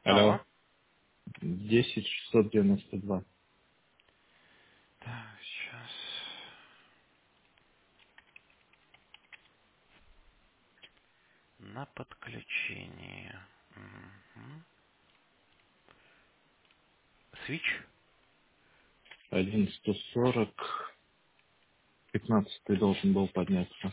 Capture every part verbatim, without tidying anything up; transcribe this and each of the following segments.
Алло. Алло. десять шестьсот девяносто два. Так, сейчас. На подключение. Мгм. Свич? один сто сорок. Пятнадцатый должен был подняться.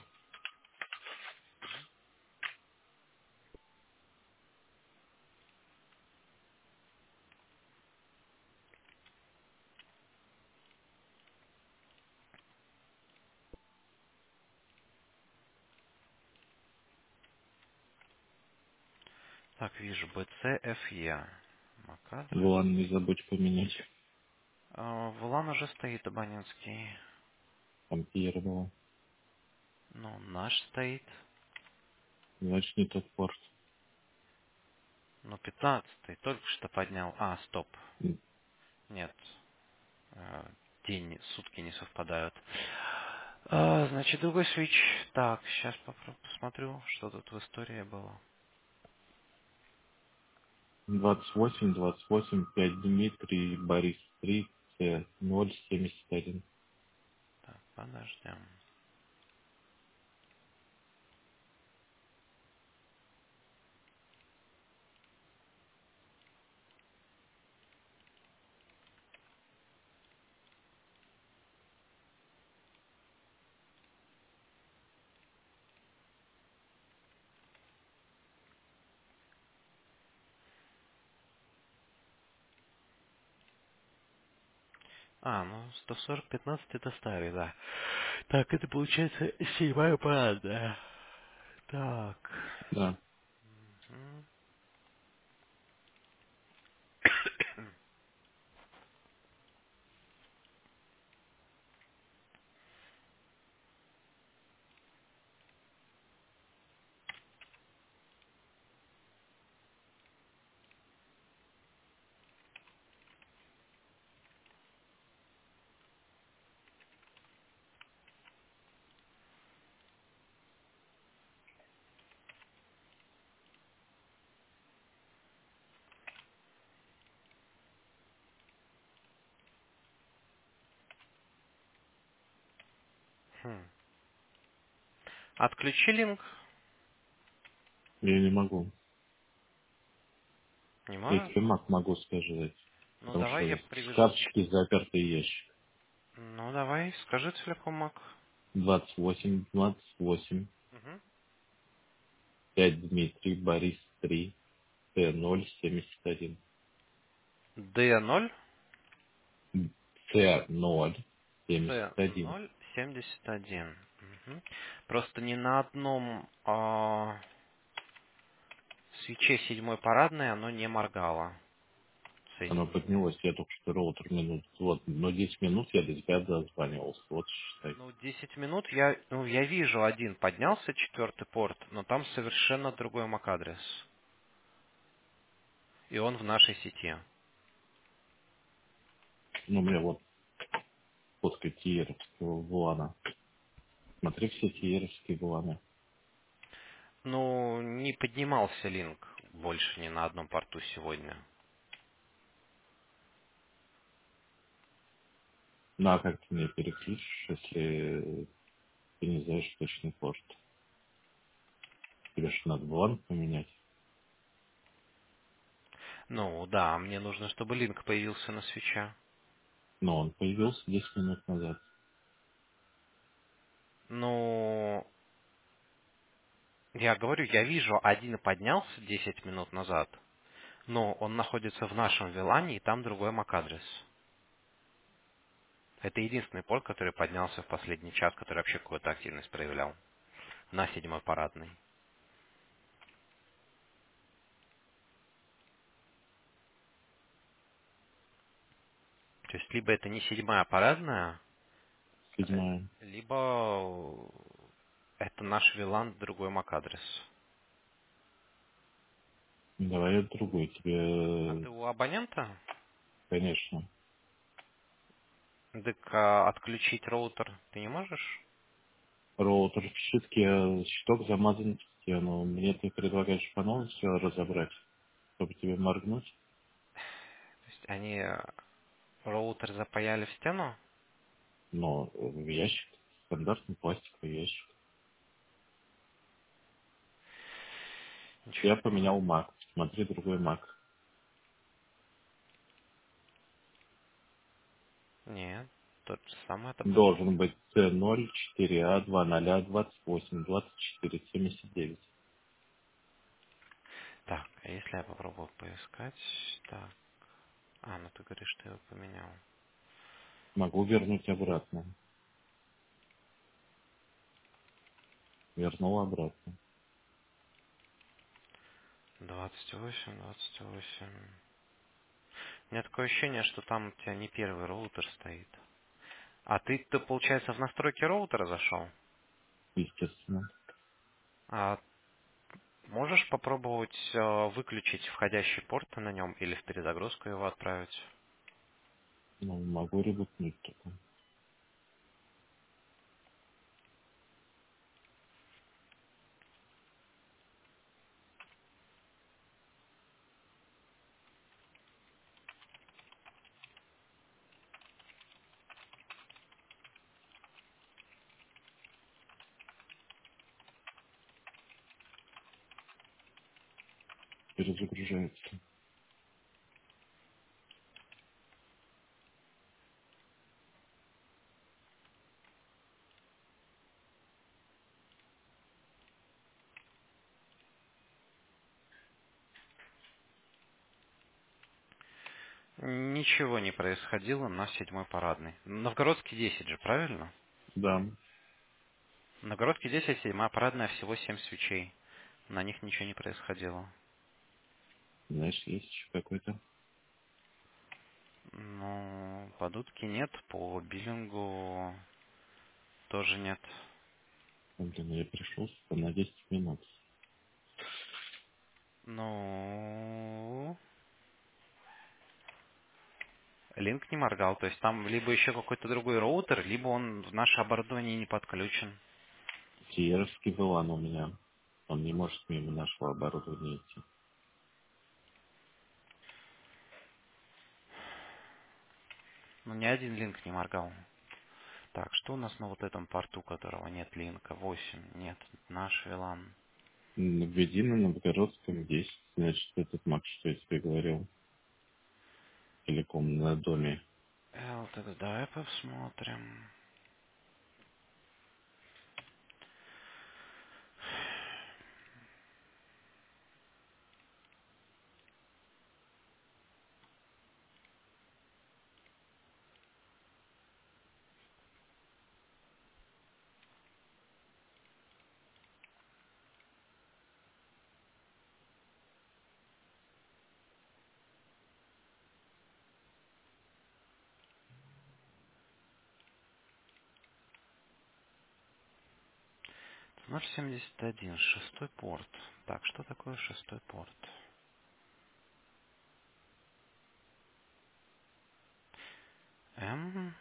Так, вижу, би си эф и. MAC-адрес. Вон, не забудь поменять. А, В лан уже стоит абонентский. Там первого. Ну, наш стоит. Значит, не тот порт. Ну, пятнадцатый. Только что поднял. А, стоп. М, Нет. э, День, сутки не совпадают. А, значит, другой свич. Так, сейчас попробую, посмотрю, что тут в истории было. двадцать восемь, двадцать восемь, пять Дмитрий, Борис три, С ноль семьдесят один. Так, подождем. А, ну, сто сорок пятнадцать это старый, да. Так, это получается седьмая парадная. Так. Да, М. Хм. Отключи линк. я не могу. Не можешь? Если Mac могу сказать. Ну, Потому давай что я с привяжу. карточки запертый ящик. Ну, давай, скажи целиком мак. двадцать восемь, двадцать восемь, Угу. пять Дмитрий, Борис три, Т ноль семьдесят один. д ноль, С ноль семьдесят с один. ноль семьдесят один. Мгм. Просто ни на одном а, свече седьмой парадной оно не моргало. Оно Соединение. поднялось, я только что роутер минут. Вот, но десять минут я до тебя дозванивался. Вот считай. Ну, десять минут я, ну, я вижу один поднялся, четвертый порт, но там совершенно другой мак-адрес. И он в нашей сети. Ну, у меня вот после Киевского Вулана. Смотри все Киевские Вуланы. Ну, не поднимался линк больше ни на одном порту сегодня. Ну, а как ты мне переключишь, если ты не знаешь точный порт? Тебе же надо Вулан поменять. Ну, да, мне нужно, чтобы линк появился на свеча. Но он появился десять минут назад. Ну, я говорю, я вижу, один поднялся десять минут назад, но он находится в нашем вилане, и там другой мак-адрес. Это единственный порт, который поднялся в последний час, который вообще какую-то активность проявлял. На седьмой парадной. То есть, либо это не седьмая парадная, э, Седьмая. либо это наш вилан, другой мак-адрес. Давай я другой А тебе, ты у абонента? конечно. Так а, отключить роутер ты не можешь? Роутер в щитке, щиток замазан в стену. Мне ты предлагаешь по новому все разобрать? чтобы тебе моргнуть. То есть они э, роутер запаяли в стену? Но в ящик, стандартный пластиковый ящик. Ничего Я не понимаю. поменял Mac. Смотри другой Mac. Нет, тот же самый это был. Должен быть C ноль четыре А два ноль двадцать восемь двадцать четыре семьдесят девять. Так, а если я попробую поискать? Так. А, ну ты говоришь, что я его поменял. Могу вернуть обратно. Вернул обратно. двадцать восемь, двадцать восемь. У меня такое ощущение, что там у тебя не первый роутер стоит. А ты, ты получается, в настройки роутера зашел? Естественно. А можешь попробовать э, выключить входящие порты на нем или в перезагрузку его отправить? Ну, могу ребутнуть только. Перезагружается. Ничего не происходило на седьмой парадной. Новгородский десять же, правильно? Да. Новгородский десять, седьмая парадная, всего семь свечей. На них ничего не происходило. Знаешь, есть еще какой-то. Ну, по дудке нет, по биллингу тоже нет. Блин, я пришел на десять минут. Ну, линк не моргал, то есть там либо еще какой-то другой роутер, либо он в наше оборудование не подключен. Сиеровский вилан у меня. Он не может мимо нашего оборудования идти. Ну, ни один линк не моргал. Так, что у нас на вот этом порту, которого нет линка? восемь. Нет, наш вилан. М, Введи на Новгородском десять. Значит, этот Мак, что я тебе говорил. Телеком на доме. Эл, тогда давай посмотрим. ноль семьдесят один, шестой порт. Так, что такое шестой порт? М?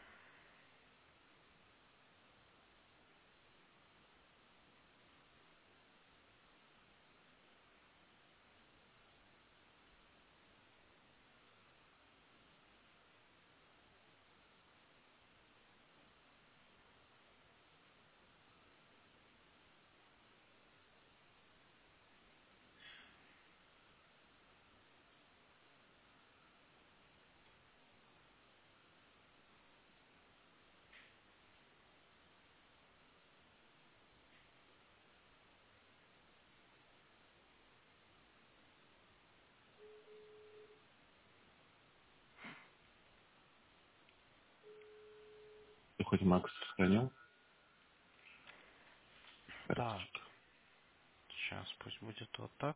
Ты хоть Макс сохранил? Так, Карточки. сейчас пусть будет вот так.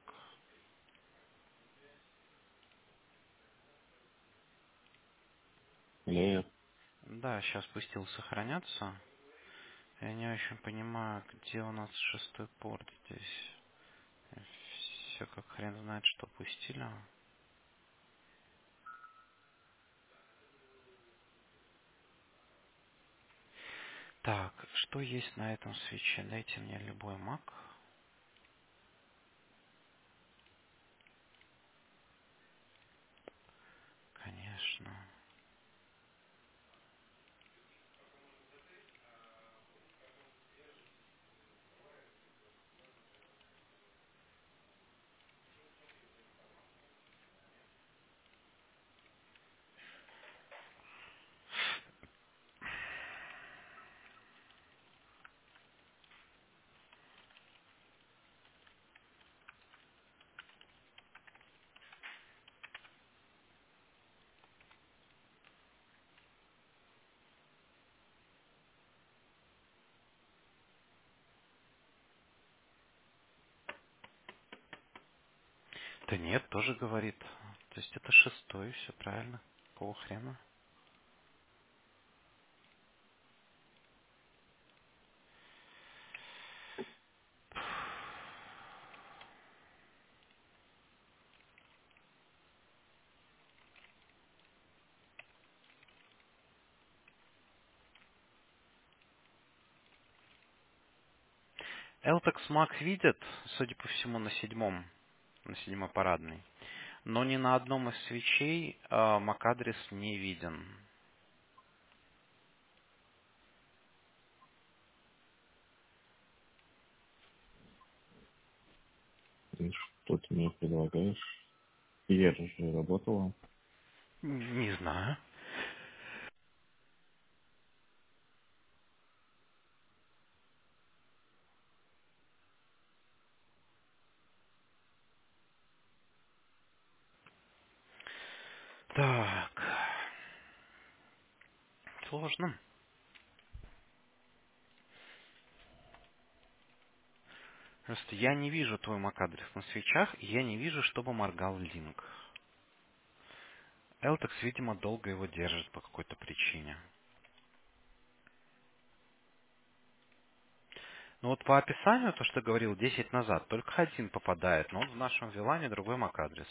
Или я Да, сейчас пустил сохраняться. Я не очень понимаю, где у нас шестой порт здесь. Все как хрен знает, что пустили. Так, что есть на этом свече? Дайте мне любой мак. Да нет, тоже говорит. То есть это шестой, все правильно. Какого хрена? Элтекс Мак видит, судя по всему, на седьмом, на седьмой парадной. Но ни на одном из свечей э, мак-адрес не виден. И что ты мне предлагаешь? Я же работала. Н- Не знаю. Так, сложно. Просто я не вижу твой мак-адрес на свечах, и я не вижу, чтобы моргал линк. Элтекс, видимо, долго его держит по какой-то причине. Ну вот по описанию, то, что говорил десять назад, только один попадает, но он в нашем вилане другой мак-адрес.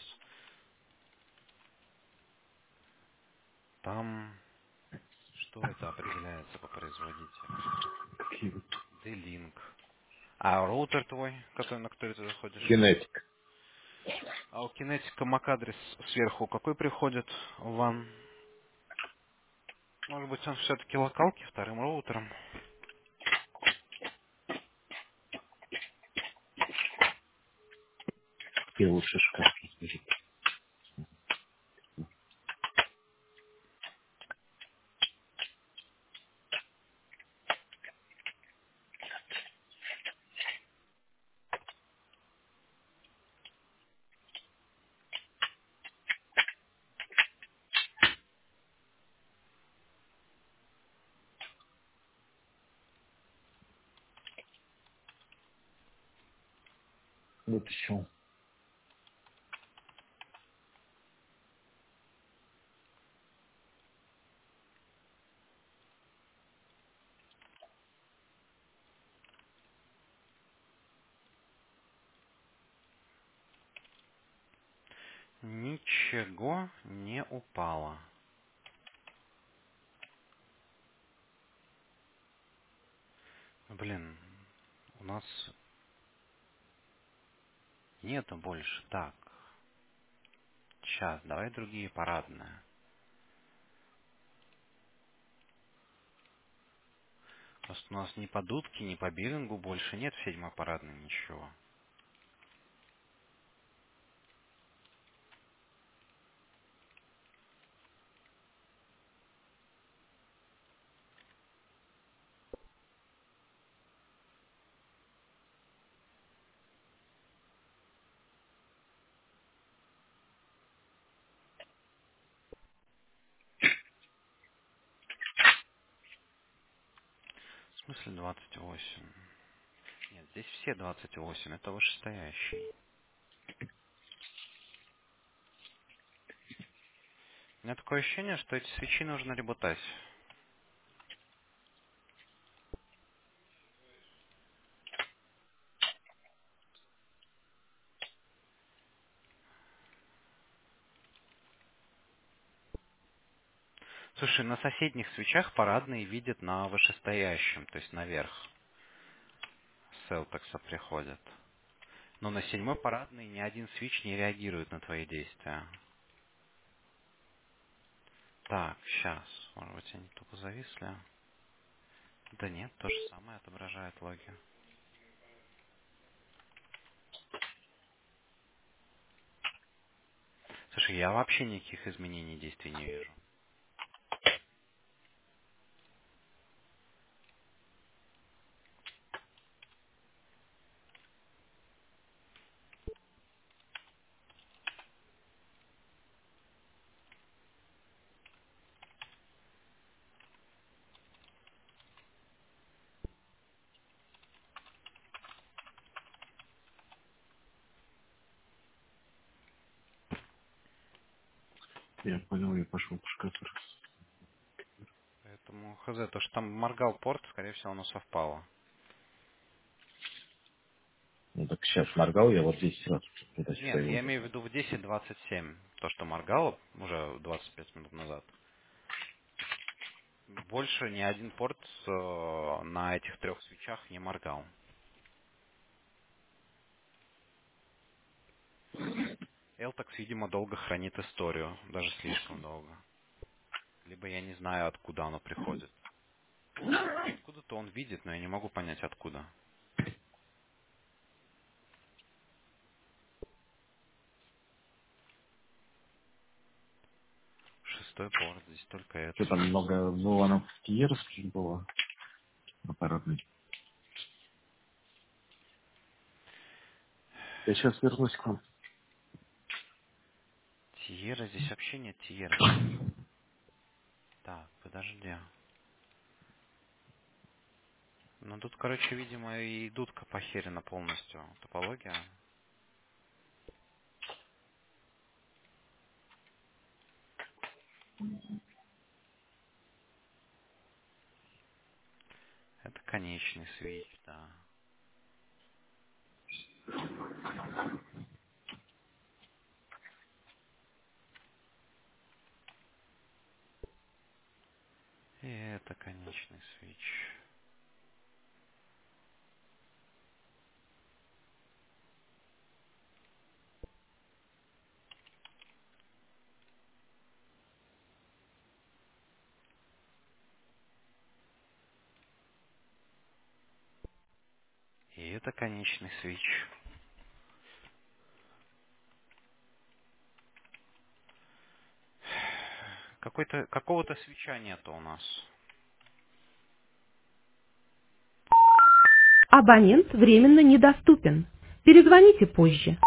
Там что это определяется по производителю? Какие? D-Link. А роутер твой, который, на который ты заходишь? Кинетик. А у кинетика мак-адрес сверху какой приходит в ван? Может быть, он все-таки локалки вторым роутером? И лучше шкаф разберет. Вытащил. Ничего не упало. Блин, у нас нету больше. Так, сейчас, давай другие парадные. Просто у нас ни по дудке, ни по биллингу больше нет в седьмой парадной ничего. В смысле двадцать восемь? Нет, здесь все двадцать восемь, это вышестоящий. У меня такое ощущение, что эти свечи нужно ребутать. Слушай, на соседних свечах парадные видят на вышестоящем, то есть наверх. С Элтекса приходят. Но на седьмой парадной ни один свич не реагирует на твои действия. Так, сейчас. Может быть, они тупо зависли? Да нет, то же самое отображает логи. Слушай, я вообще никаких изменений действий не вижу. Я понял, я пошел по шкафу. Поэтому хз, то, что там моргал порт, скорее всего, оно совпало. Ну так сейчас моргал я вот десять раз, когда сюда Нет, его я имею в увидел. виду в десять двадцать семь. То, что моргало уже двадцать пять минут назад. Больше ни один порт э, на этих трех свечах не моргал. Eltax, видимо, долго хранит историю. Даже слишком долго. Либо я не знаю, откуда оно приходит. Откуда-то он видит, но я не могу понять, откуда. Шестой порт, здесь только Что это. там много было на Киевских было аппаратный. Я сейчас вернусь к вам. Тиера, здесь вообще нет Тиера, кстати. Так, подожди. Ну тут, короче, видимо, и дудка похерена полностью. Топология. Это конечный свич, да. И это конечный свич. И это конечный свич. Какой-то, какого-то свеча нету у нас. Абонент временно недоступен. Перезвоните позже.